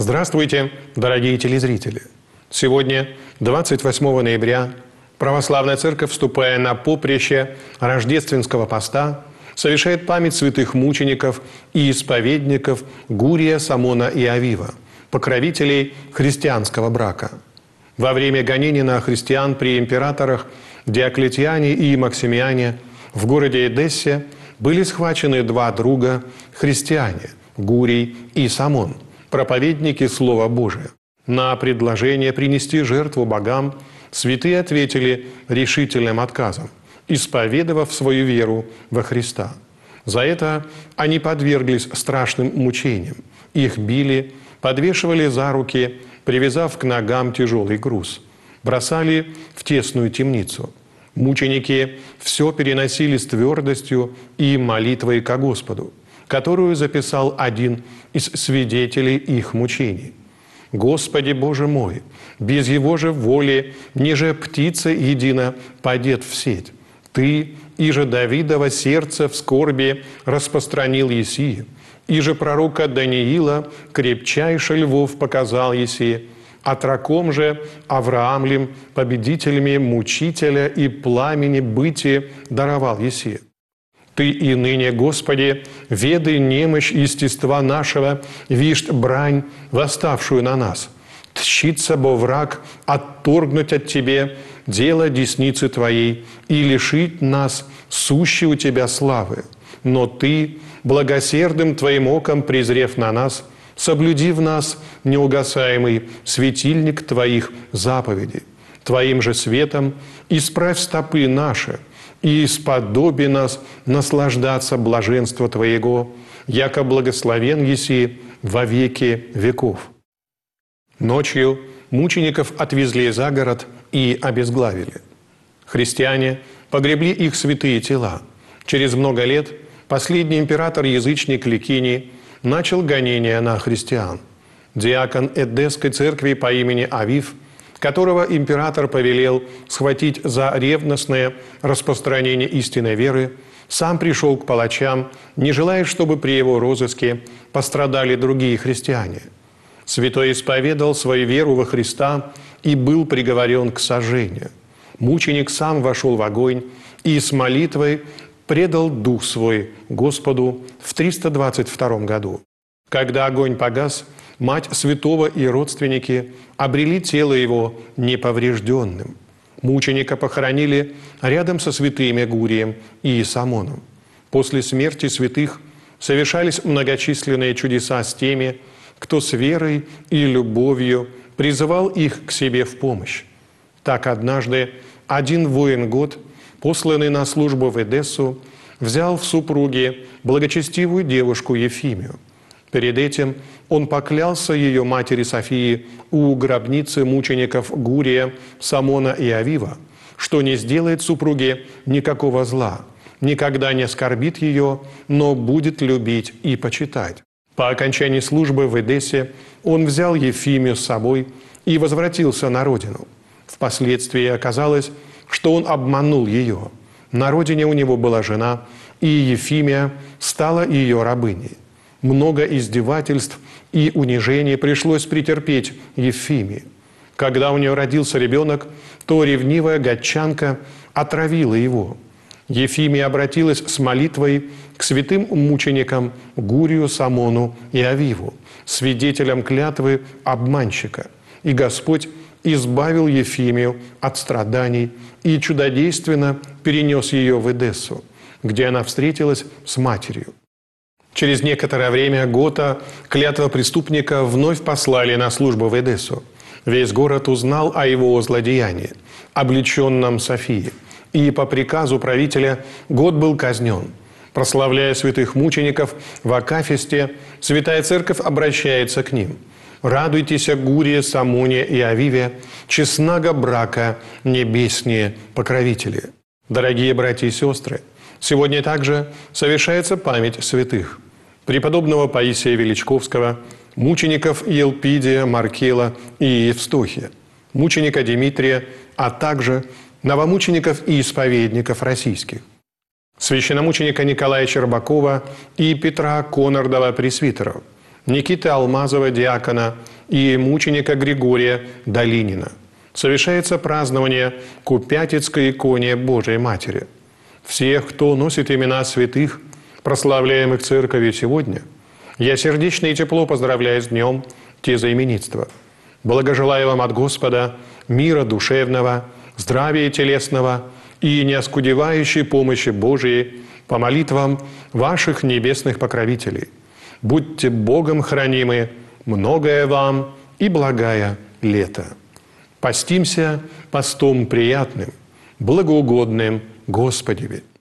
Здравствуйте, дорогие телезрители! Сегодня, 28 ноября, Православная Церковь, вступая на поприще рождественского поста, совершает память святых мучеников и исповедников Гурия, Самона и Авива, покровителей христианского брака. Во время гонений на христиан при императорах Диоклетиане и Максимиане в городе Эдессе были схвачены два друга христиане – Гурий и Самон, проповедники Слова Божия. На предложение принести жертву богам святые ответили решительным отказом, исповедовав свою веру во Христа. За это они подверглись страшным мучениям. Их били, подвешивали за руки, привязав к ногам тяжелый груз, бросали в тесную темницу. Мученики все переносили с твердостью и молитвой ко Господу, которую записал один из свидетелей их мучений. «Господи Боже мой, без Его же воли, ниже птица едина падет в сеть. Ты, иже Давидова сердце в скорби распространил еси, иже пророка Даниила крепчайше львов показал еси, отроком же Авраамлем победителями мучителя и пламени бытия даровал еси. Ты и ныне, Господи, ведай немощь естества нашего, вишь брань, восставшую на нас. Тщится бо враг отторгнуть от Тебе дело десницы Твоей и лишить нас сущей у Тебя славы. Но Ты, благосердным Твоим оком презрев на нас, соблюди в нас неугасаемый светильник Твоих заповедей. Твоим же светом исправь стопы наши, и сподоби нас наслаждаться блаженства Твоего, яко благословен еси во веки веков». Ночью мучеников отвезли за город и обезглавили. Христиане погребли их святые тела. Через много лет последний император-язычник Ликиний начал гонения на христиан. Диакон Эдесской церкви по имени Авив, которого император повелел схватить за ревностное распространение истинной веры, сам пришел к палачам, не желая, чтобы при его розыске пострадали другие христиане. Святой исповедал свою веру во Христа и был приговорен к сожжению. Мученик сам вошел в огонь и с молитвой предал дух свой Господу в 322 году. Когда огонь погас, мать святого и родственники обрели тело его неповрежденным. Мученика похоронили рядом со святыми Гурием и Самоном. После смерти святых совершались многочисленные чудеса с теми, кто с верой и любовью призывал их к себе в помощь. Так однажды один воин-гот, посланный на службу в Эдессу, взял в супруги благочестивую девушку Ефимию. Перед этим он поклялся ее матери Софии у гробницы мучеников Гурия, Самона и Авива, что не сделает супруге никакого зла, никогда не оскорбит ее, но будет любить и почитать. По окончании службы в Эдессе он взял Ефимию с собой и возвратился на родину. Впоследствии оказалось, что он обманул ее. На родине у него была жена, и Ефимия стала ее рабыней. Много издевательств и унижений пришлось претерпеть Ефимии. Когда у нее родился ребенок, то ревнивая гатчанка отравила его. Ефимия обратилась с молитвой к святым мученикам Гурию, Самону и Авиву, свидетелям клятвы обманщика. И Господь избавил Ефимию от страданий и чудодейственно перенес ее в Эдессу, где она встретилась с матерью. Через некоторое время Гота, клятва преступника, вновь послали на службу в Эдессу. Весь город узнал о его злодеянии, облеченном Софии, и по приказу правителя Гот был казнен. Прославляя святых мучеников в Акафисте, Святая Церковь обращается к ним: «Радуйтесь, Гурия, Самоне и Авиве, честнаго брака небеснее покровители». Дорогие братья и сестры, сегодня также совершается память святых: преподобного Паисия Величковского, мучеников Елпидия, Маркела и Евстохия, мученика Димитрия, а также новомучеников и исповедников российских, священномученика Николая Щербакова и Петра Конардова, пресвитеров, Никиты Алмазова, диакона, и мученика Григория Долинина. Совершается празднование Купятицкой иконе Божией Матери. Всех, кто носит имена святых, прославляемых Церковью сегодня, я сердечно и тепло поздравляю с днем тезаименитства. Благожелаю вам от Господа мира душевного, здравия телесного и неоскудевающей помощи Божией по молитвам ваших небесных покровителей. Будьте Богом хранимы, многое вам и благая лето. Постимся постом приятным, благоугодным Господеве.